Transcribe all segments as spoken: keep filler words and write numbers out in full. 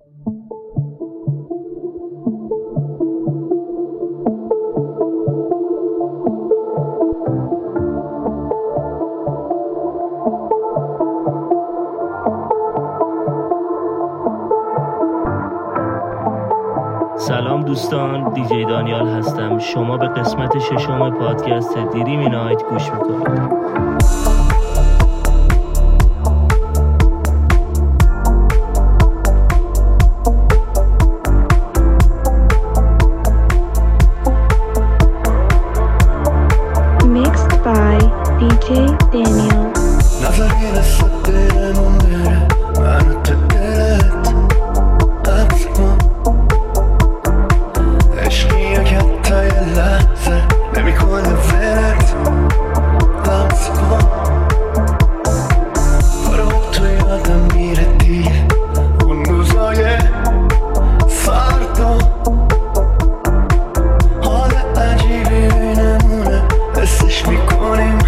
سلام دوستان، دیجی دانیال هستم. شما به قسمت ششم پادکست دریمی نایت گوش میکنید. Mixed by دی جی Daniel. نظری رسد دیرمون بره منو تو دلت قبض کن عشقیه که تا یه لحظه نمیکنه ولت لمس کن برو تو یادم میره دیگه اون روزای فردا حال عجیبی بینمونه حسش میکنیم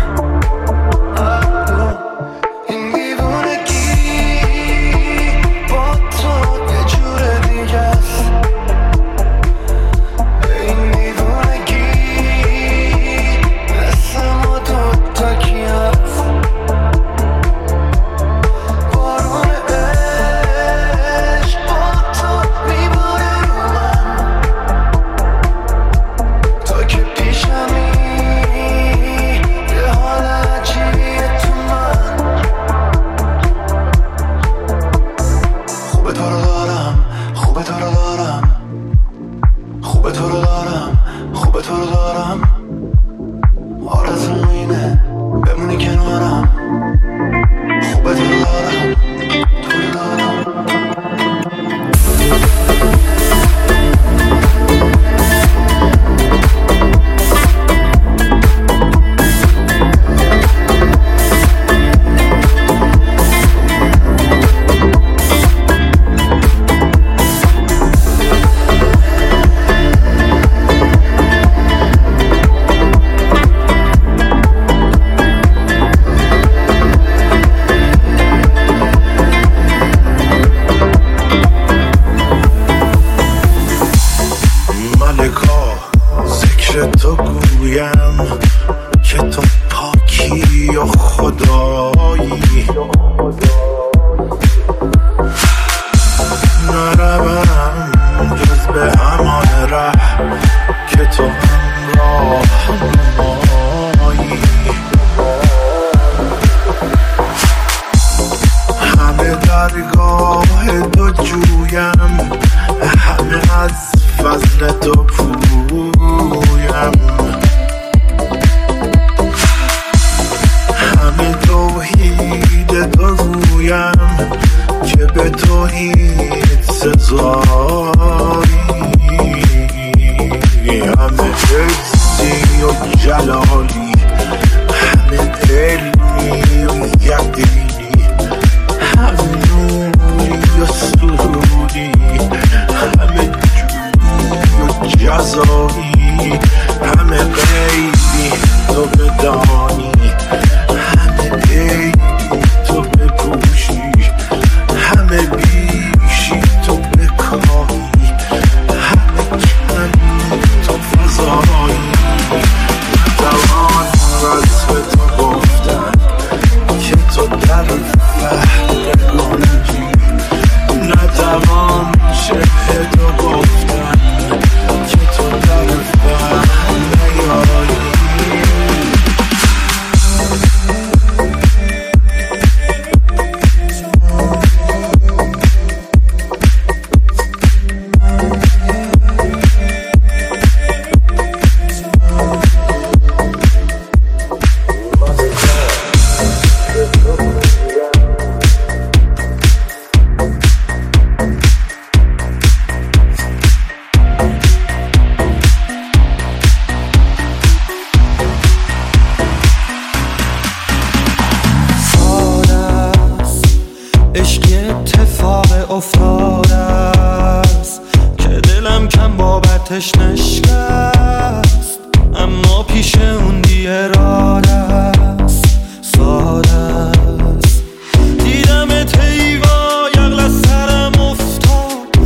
نشکست اما پیش اون بی‌اراده است، ساده است. دیدم تیوا یغل از سرم افتاد،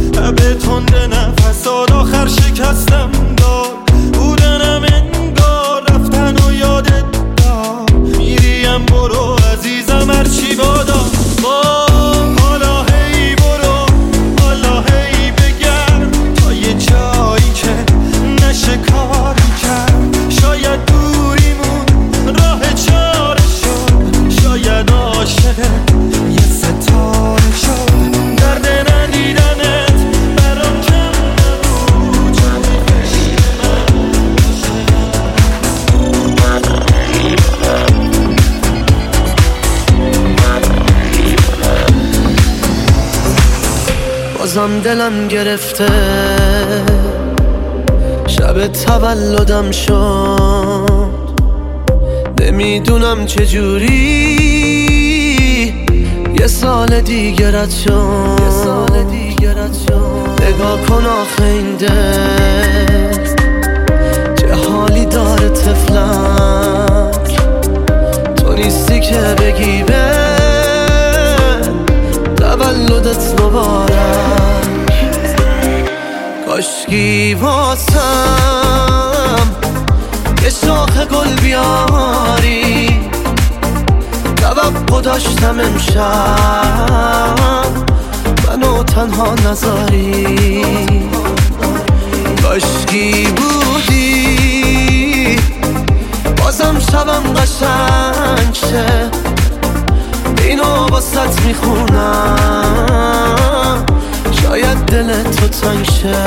بازم دلم گرفته. شب تولدم شد، نمیدونم چجوری یه سال دیگرت شد. یه سال دیگرت شد. نگاه کن آخه این دل چه حالی داره طفلک. تو نیستی که بگی به تولدت مبارک. کاشکی واسم یه شاخ گل بیاری، توقع داشتم امشب منو تنها نذاری. کاشکی بودی بازم شبم قشنگ شه، اینو باست میخونم شاید دل تو تنگ شه.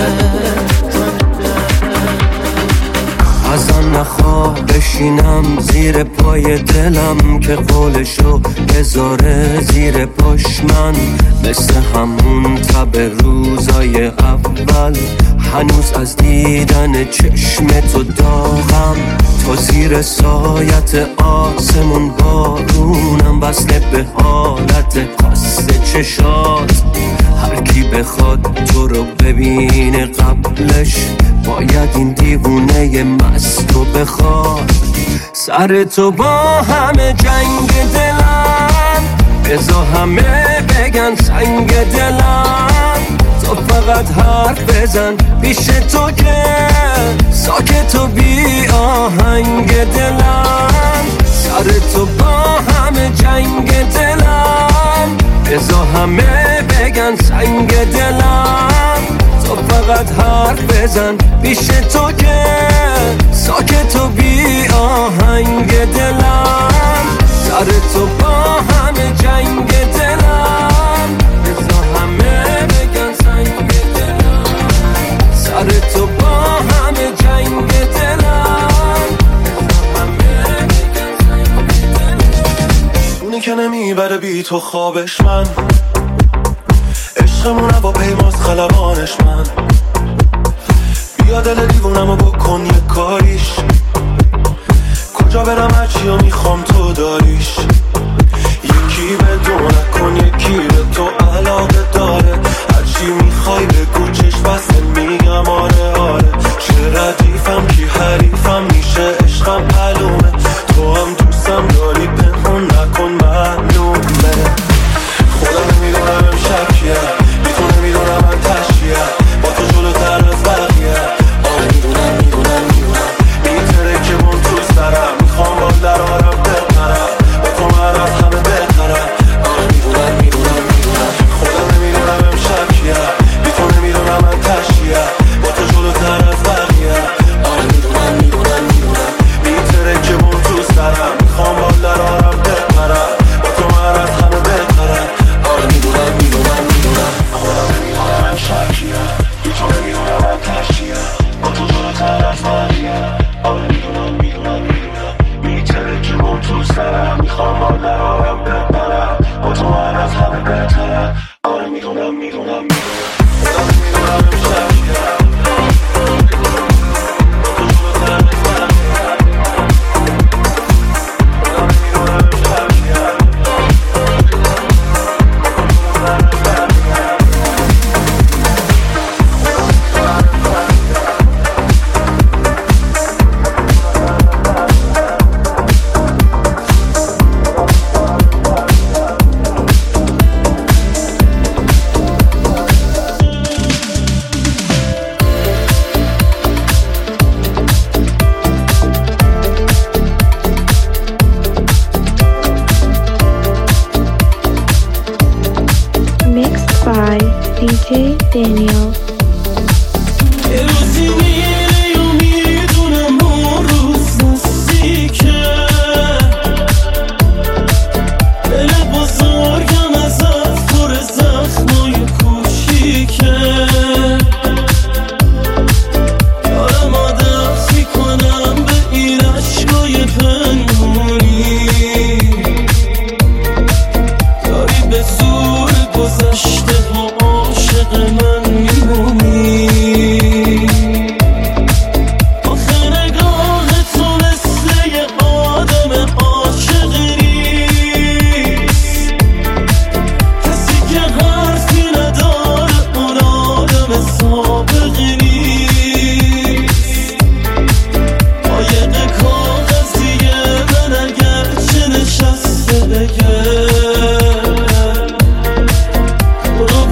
ازم نخواه بشینم زیر پای دلم که قولشو بذاره زیر پاش. من مثل همون تب روزای اول هنوز از دیدن چشم تو داغم. تو زیر سایت آسمون بارونم، وصله به حالت قصد چشات. هر کی بخواد تو رو ببینه قبلش باید این دیوونه مستو بخواد. سر تو با همه جنگ دلم، بذار همه بگن سنگ دلم. تو فقط حرف بزن پیش تو که ساکت و بی آهنگ دلم. سر تو با همه جنگ دلم، بذار همه بگن سنگ دلم. تو فقط حرف بزن پیش تو که ساکت و بی آهنگ دلم. سر تو با همه جنگ دلم، بذار همه بگن سنگ دلم. سر تو با همه جنگ دلم، بذار همه بگن سنگ دلم. اونی که نمیبره بی تو خوابش من، عشقمونه با پیماز خلبانش من. بیا دل دیوونمو بکن یه کاریش، کجا برم هرچی و میخوام تو داریش. یکی بدون نکن یکی به تو علاقه داره، هرچی میخوای بگو چشم بسته میگم آره آره. چه ردیفم کی حریفم میشه عشقم معلومه، تو هم دوستم داری پنهون نکن معلومه. خودم نمیدونم امشب کیه، بی تو نمیدونم من تشکیه، با تو جلوتر از بقیه. آره میدونم میدونم میدونم میتره که من تو سرم، میخوام با درارم بپرم، با تو من از همه بهترم. آره میدونم میدونم میدونم خودم نمیدونم امشب کیه، بی تو نمیدونم من تشکیه، با تو جلوتر از بقیه. آره میدونم میدونم میدونم میتره که من تو سرم، میخوام با درارم بپرم، با تو من از همه بهترم. آره میدونم میدونم میدونم خودم نمیدونم امشب کیه، بی تو نمیدونم من تشکیه، با تو جلوتر از بقیه. آره میدونم میدونم میدونم میتره که من تو سرم، میخوام با درارم بپرم، با تو من از همه بهترم. آره میدونم میدونم میدونم خودم نمیدونم امشب کیه. by دی جی Daniel. گذشته ها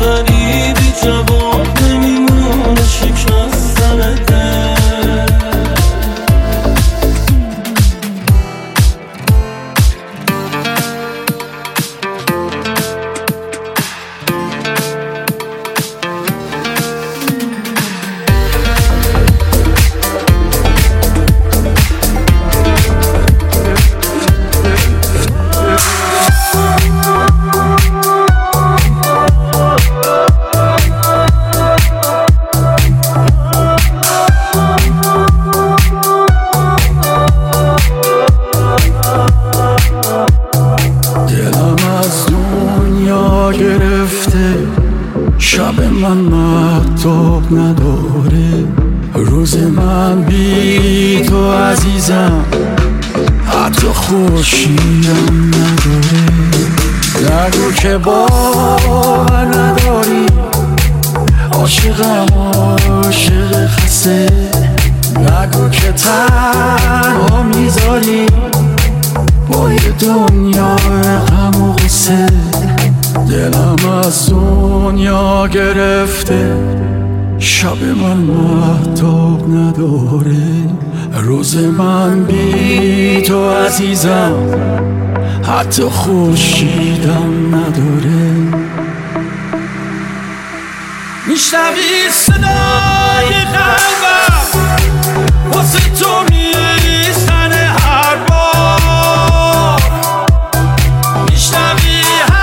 ولی بی جواب نمیمونه شکستن دل. شب من مهتاب نداره، روز من بی تو عزیزم حتی خورشیدم نداره. نگو که باور نداری، عاشقم عاشق خسته. نگو که تنها میذاری با یه دنیا غم و غصه. دلم از دنیا گرفته، شب من مهتاب نداره، روز من بی تو عزیزم حتی خورشیدم نداره. میشنوی صدای قلبم واسه تو میزنه هر بار، میشنوی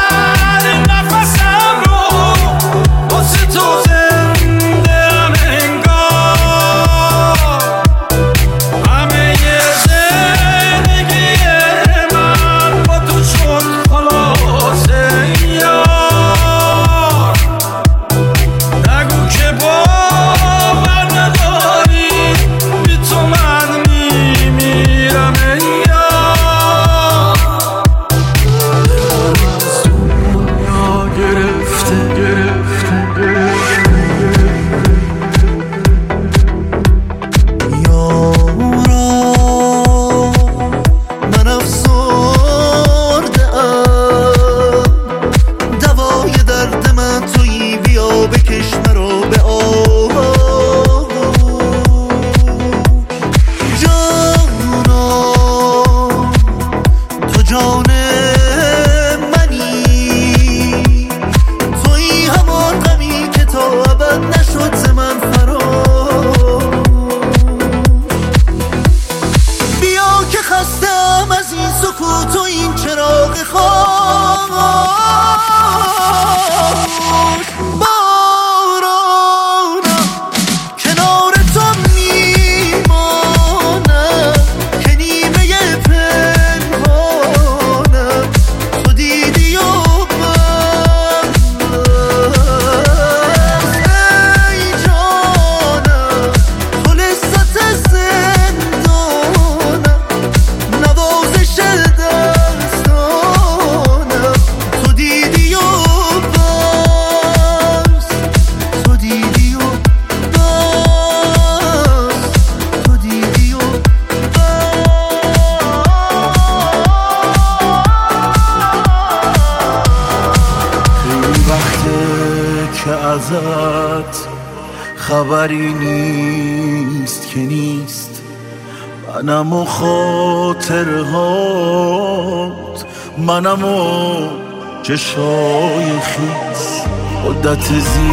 خبری نیست که نیست، منم و خاطرهات، منم و چشای خیس. مدت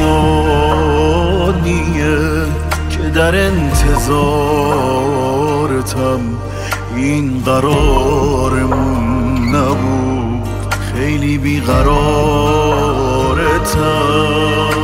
زیادیه که در انتظارتم، این قرارمون نبود، خیلی بیقرارتم،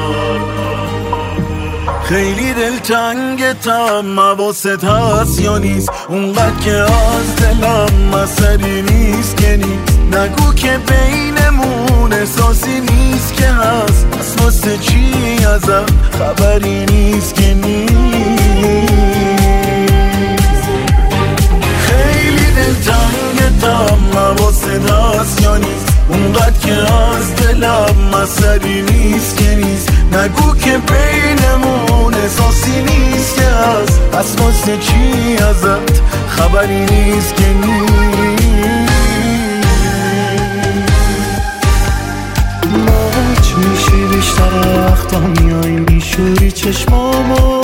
خیلی دلتنگتم. حواست هست یا نیست؟ اونقدر که از دلم اثری نیست که نیست. نگو که بینمون احساسی نیست که هست، پس واسه چی ازم خبری نیست که نیست؟ خیلی دلتنگتم. حواست هست یا نیست؟ اونقدر که از دلم اثری نیست که نیست. نگو که بینمون احساسی نیست که هست، پس واسه چی ازت خبری نیست که نیست؟ موج میشی به بیشتر وقتا میایم بیشوری چشمامو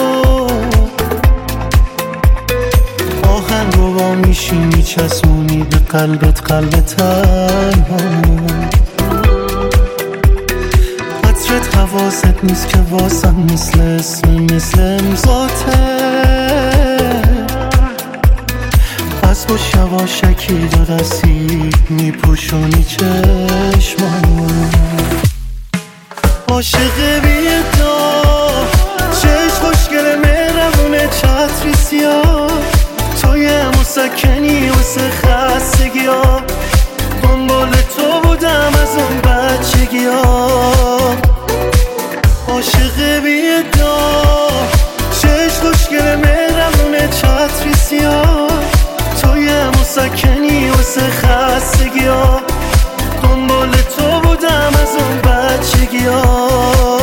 آهنگ رو با میشی میچسونی به قلبت قلب تنهامو قطرت حواست نیست که واسم مثل اسم مثل امضاته پس با شواشکی دو دستی میپوشونی چشمامو عاشق بی‌ادعا چشم خوشگل مهربونه چتری سیاه توی مسکنی واسه خستگی ها دنبال تو بودم از اون بچگی ها عاشق بی‌ادعا چشم خوشگل مهربونه چتری سیاه توی مسکنی واسه خستگی ها دنبال تو بودم از اون بچگی ها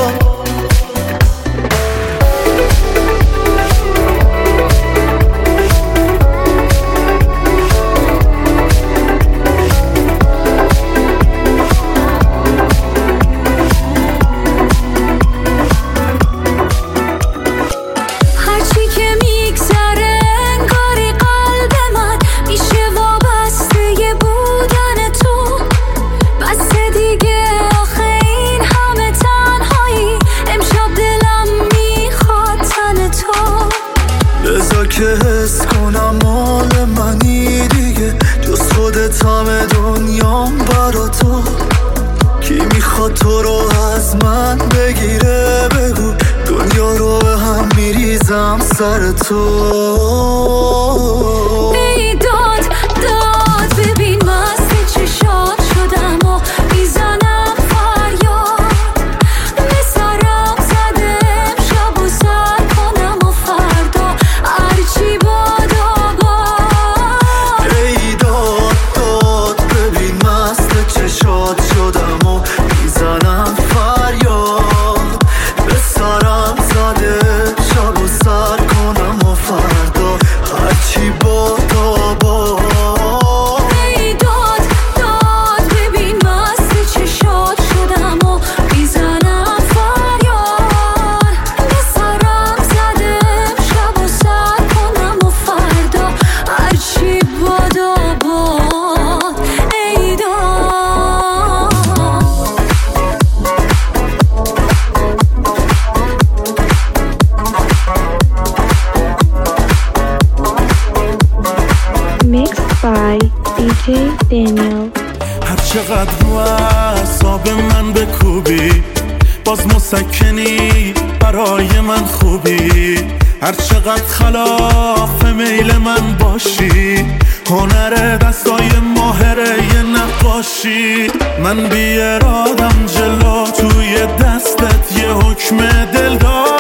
که حس کنم مال منی دیگه جز خودت همه دنیام برا تو کی میخواد تو رو از من بگیره بگو دنیا رو به هم میریزم سر تو بیداد داد ببین مست چشات شدم و میزنم فریاد به سرم زدم شب و سر کنم و فردا هرچی بادا باد بیداد داد ببین مست چشات شدم و میزنم فریاد به سرم زدم شب و سر کنم و فردا هرچی بادا باد بیداد داد ببین مست چشات شدم و میزنم فریاد به سرم زدم شب و سر کنم و فردا هرچی بادا باد ایداد Mixed by دی جی Daniel. هر چقدر رو اعصاب من بکوبی باز مسکنی برای من خوبی هر چقدر خلاف میل من باشی هنر دستای ماهره یه نقاشی من بی ارادم جلو توی دستت یه حکم دل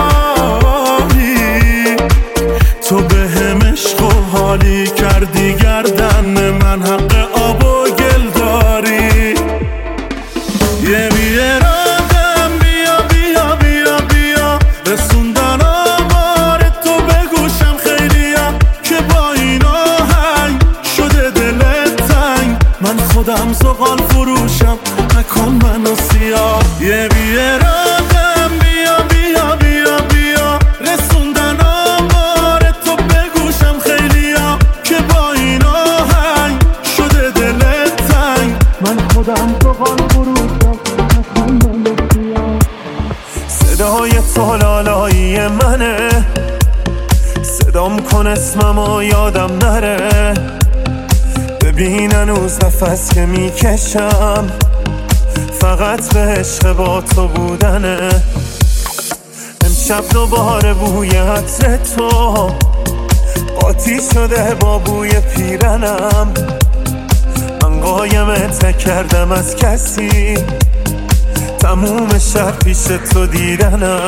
داری تو به هم عشق و حالی کردی گردن من حق آب و گل داری یه بی ارادم بیا بیا بیا بیا رسوندن آمار تو بگوشم خیلیا که با این آهنگ شده دلت تنگ من خودم زغال فروشم نکن منو سیاه یه بی ارادم بیا بیا بیا بیا رسوندن آمار تو بگوشم خیلیا که با این آهنگ شده دلت تنگ من خودم زغال فروشم نکن منو سیاه صدای تو لالایی منه صدام کن اسممو یادم نره ببین هنوز نفس که میکشم فقط به عشق با تو بودنه امشب دوباره بوی عطر تو قاطی شده با بوی پیرنم من قایمت کردم از کسی تموم شب پیش تو دیدنم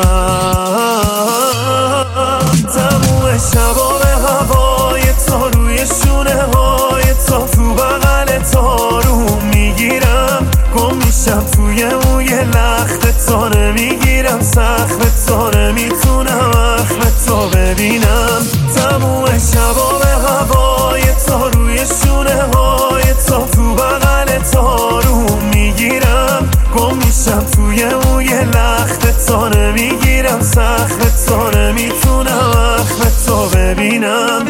تموم شبا به هوای تو روی شونه های تو تو بغل تو رو میگیرم گم میشم توی موی لخت تو نمیگیرم سخت تو نمیتونم اخم تو ببینم تموم شبا به هوای تو روی شونه های تو تو بغل تو رو میگیرم گم میشم توی موی لخت تو نمیگیرم سخت تو نمیتونم اخم تو ببینم.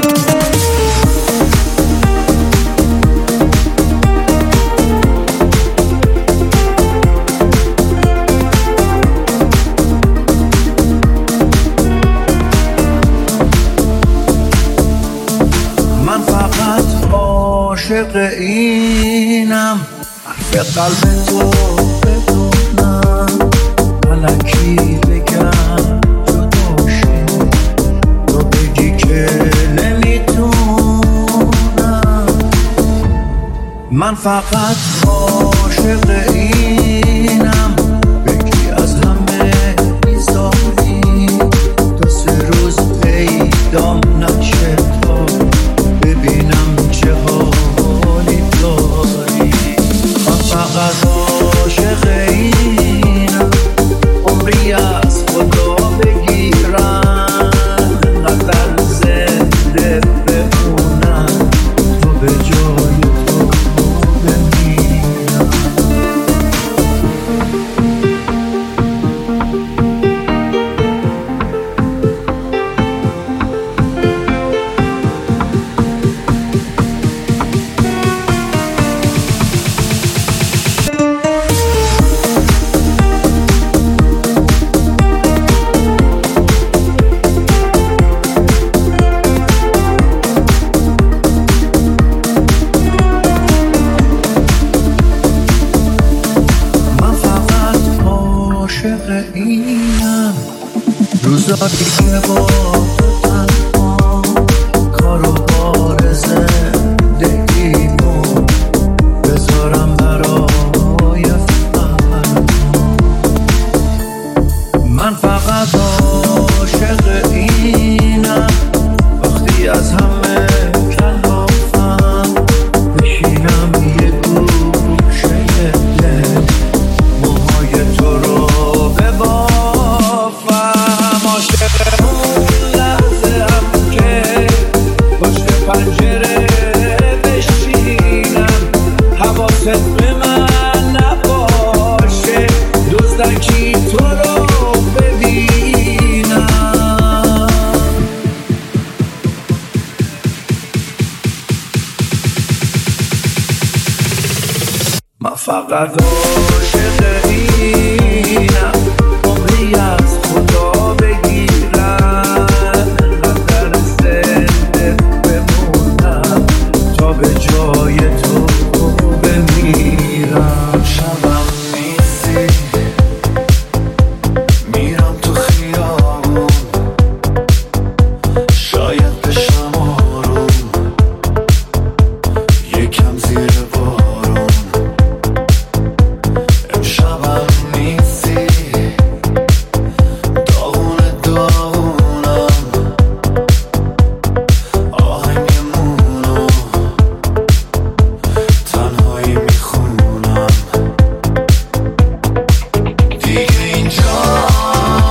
من فقط عاشق اینم، حرف قلب تو بدونم، ملکی بگم جدا شی، تو بگی که نمیتونم. من فقط عاشق اینم، بگی از همه بیزاری، تو سه روز پیدام نشه تا ببینم چه حالی داری. من فقط عاشق اینم، عمری از خدا بگیرم، نظر زنده بمونم، تو به جای تو بمیرم. عاشق اینم، روزایی که با تو تنها کار و بار زندگیمو بذارم برای فردا. من فقط عاشق اینم، وقتی از همه کلافم بشینم یه گوشه دل، موهای تو رو ببافم. عاشق اون لحظه هم که پشت پنجره بشینم، حواست به من نباشه، دزدکی تو رو ببینم. من فقط عاشق اینم، عمری از خدا بگیرم، نظر زنده بمونم، تا به جای تو بمیرم. شبم نیستی میرم تو خیابون، شاید بشم آروم، یکم زیر بارون. امشبم نیستی داغونه داغونم، آهنگمونو تنهایی میخونم. دیگه اینجا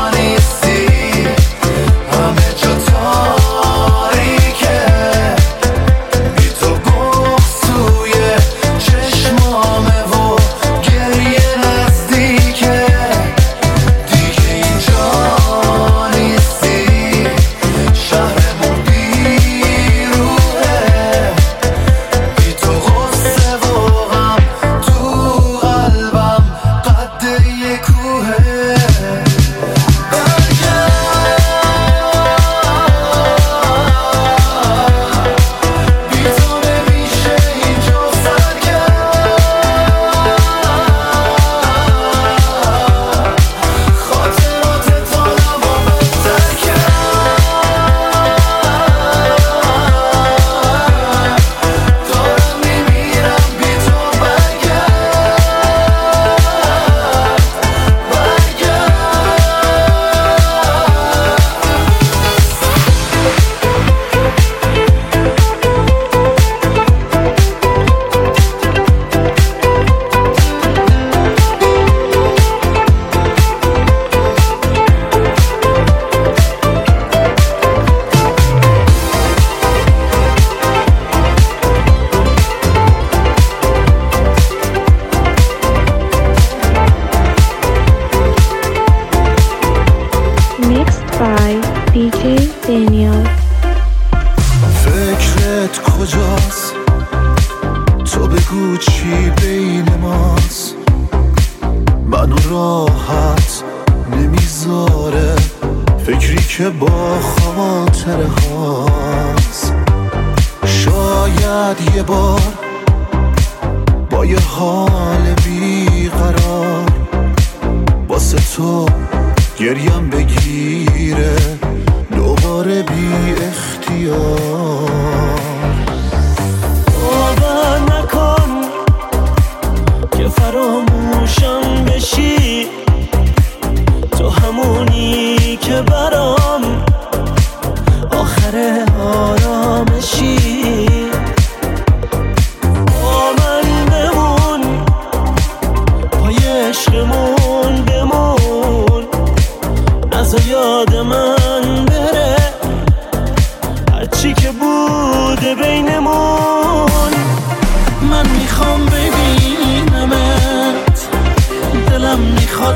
دیجی دانیال. فکرت کجاست؟ تو بگو چی بین ماست؟ منو راحت نمیذاره فکری که با خاطره هاست. شاید یه بار با یه حال بیقرار واسه تو گریم بگیره دوباره بی اختیار. باور نکن که فراموشم بشی، تو همونی که برام آخر آرامشی. با من بمون، پای عشقمون بمون، نذار یاد من بره هرچی که بوده بینمون. من میخوام ببینمت، دلم میخواد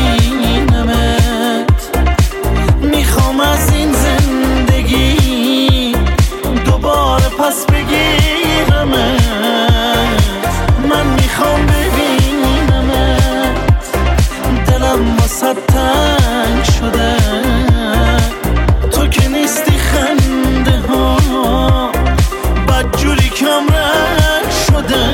ببینمت، میخوام از این زندگی دوباره پس بگیرمت. من میخوام ببینمت، دلم واسه تنگ شده، تو که نیستی خنده ها بدجوری کم رنگ شده.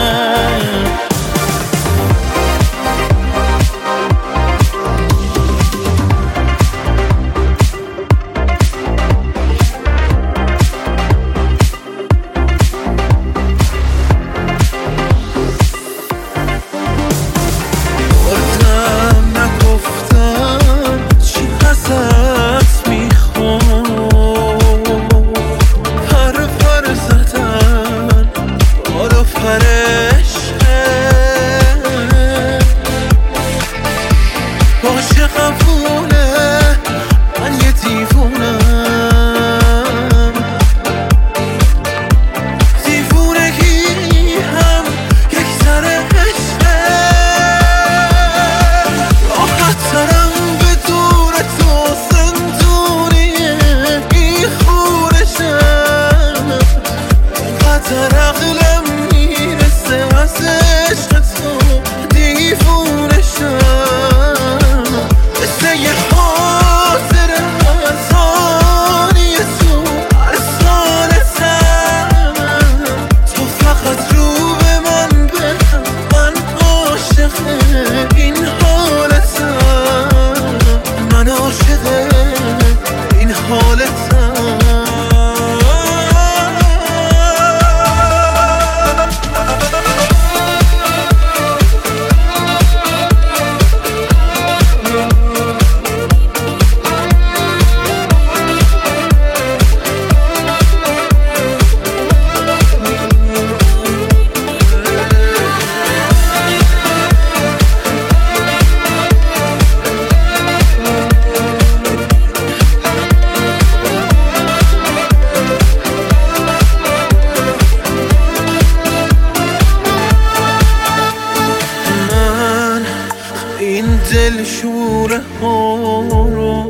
دل شوره ها رو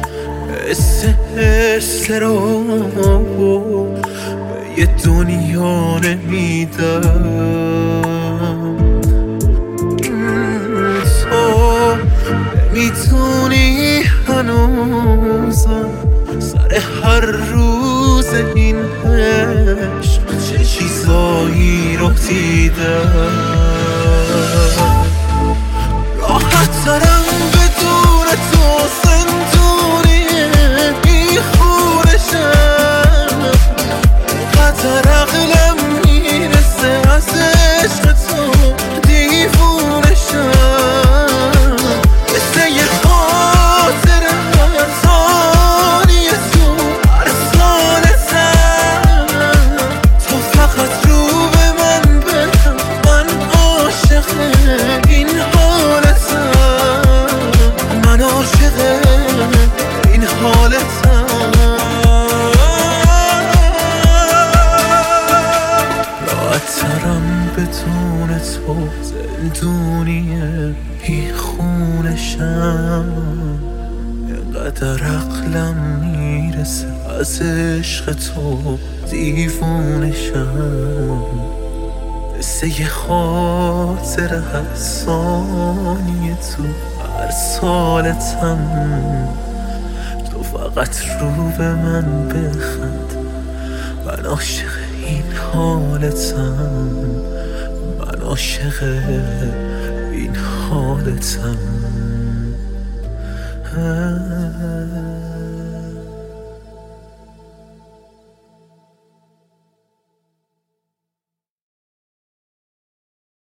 حس حس رو به یه دنیا نمیدم. تو نمیتونی هنوزم سر هر روز این عشق چه چیزایی رو دیدم. راحت دارم بدون تو زندونیه بی خونشم، قطر عقلم میرسه از عشق تو دیوونشم. مثل یه خاطر ارزانی تو ارزانتم، تو فقط رو به من بهم، من عاشق این حالتم، من عاشق این حالتم. راحت‌ترم بدون تو زندونیه بی خونشم، انقدر عقلم میرسه از عشق تو دیوونشم، مثل یه خاطر هر ثانیه تو هر سالتم. تو فقط رو به من بخند، من عاشق این حالتم، من عاشق این حالتم.